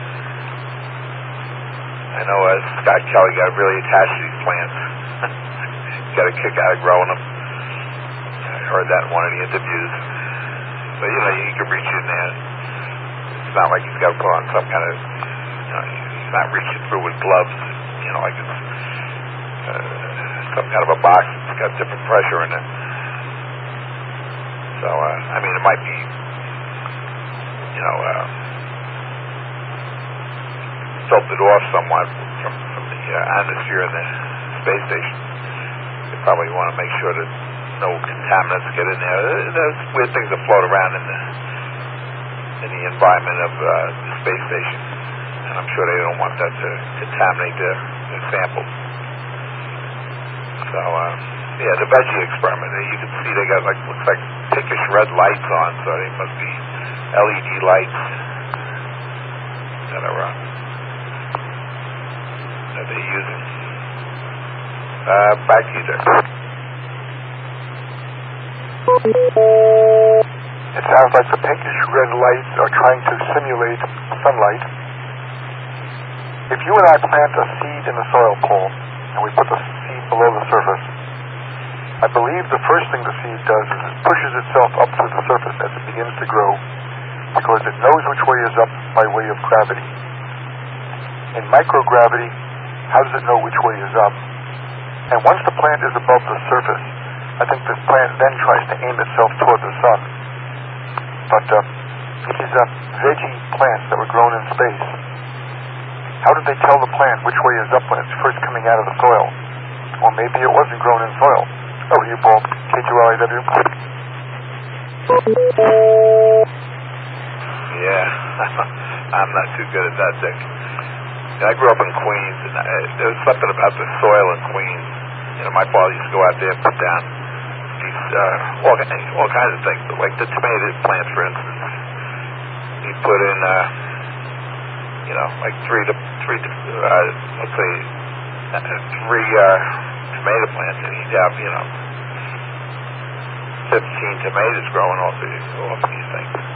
I know uh, Scott Kelly got really attached to these plants. Got a kick out of growing them. I heard that in one of the interviews. So, you know, you can reach in there. It's not like he's got to put on some kind of, you know, he's not reaching through with gloves, you know, like it's uh, some kind of a box that's got different pressure in it. So, uh, I mean, it might be, you know, uh, filtered off somewhat from, from the uh, atmosphere in the space station. They probably want to make sure that no contaminants get in there. There's weird things that float around in the in the environment of uh, the space station, and I'm sure they don't want that to contaminate their, their samples. So, uh, yeah, the veggie experiment. You can see they got like looks like pinkish red lights on, so they must be L E D lights that are uh, that they're using. Uh, back to you, Dick. It sounds like the pinkish red lights are trying to simulate sunlight. If you and I plant a seed in the soil, Paul, and we put the seed below the surface, I believe the first thing the seed does is it pushes itself up through the surface as it begins to grow, because it knows which way is up by way of gravity. In microgravity, how does it know which way is up? And once the plant is above the surface, I think this plant then tries to aim itself toward the sun. But uh, these uh, veggie plants that were grown in space, how did they tell the plant which way is up when it's first coming out of the soil? Or maybe it wasn't grown in soil. Over to you, Paul. K two L I W. Yeah, I'm not too good at that, Dick. I grew up in Queens, and I, there was something about the soil in Queens. You know, my father used to go out there and put down these uh, all, all kinds of things, but like the tomato plants, for instance. He put in uh, you know, like three to three to uh, let's say uh, three uh, tomato plants, and he'd have, you know, fifteen tomatoes growing off, the, off these things.